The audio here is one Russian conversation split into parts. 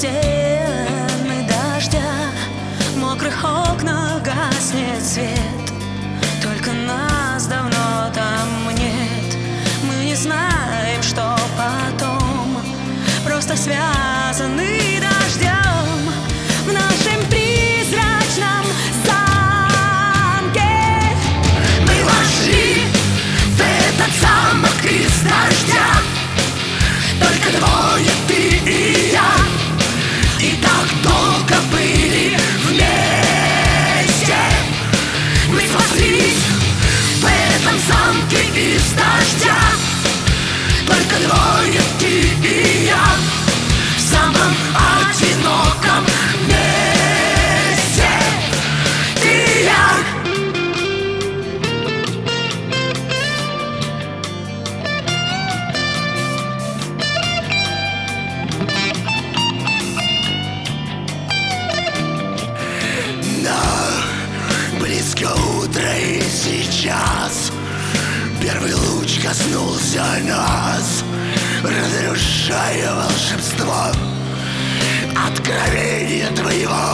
стены дождя, в мокрых окнах гаснет свет. Только нас давно там нет. Мы не знаем, что потом, просто связаны дождем в нашем призрачном замке. Мы вошли в этот замок из дождя, только двое, ты и я. И так долго были вместе. Мы спаслись в этом замке из дождя, только двое, ты и я. В самом одиноком месте ты и я. Близко утро, и сейчас первый луч коснулся нас, разрушая волшебство откровения твоего.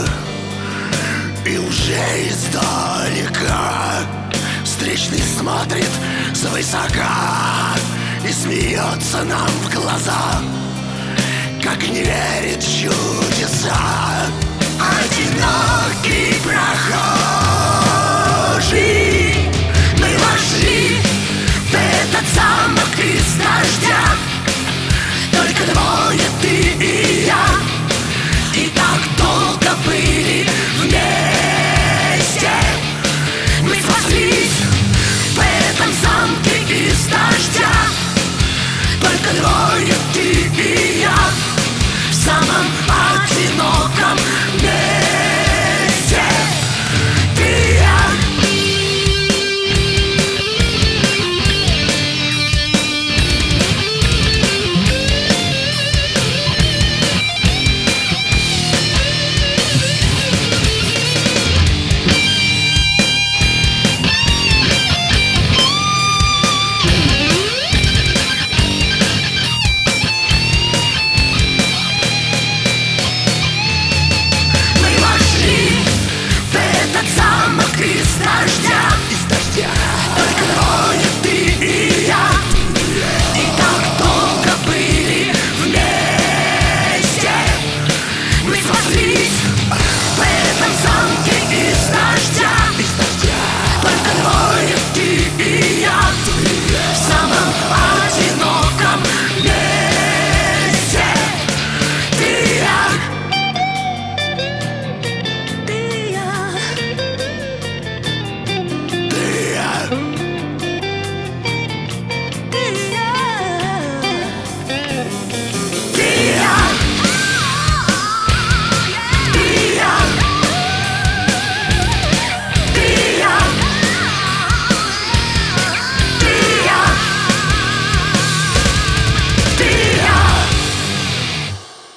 И уже издалека встречный смотрит свысока и смеется нам в глаза, как не верит в чудеса. Одинокий проход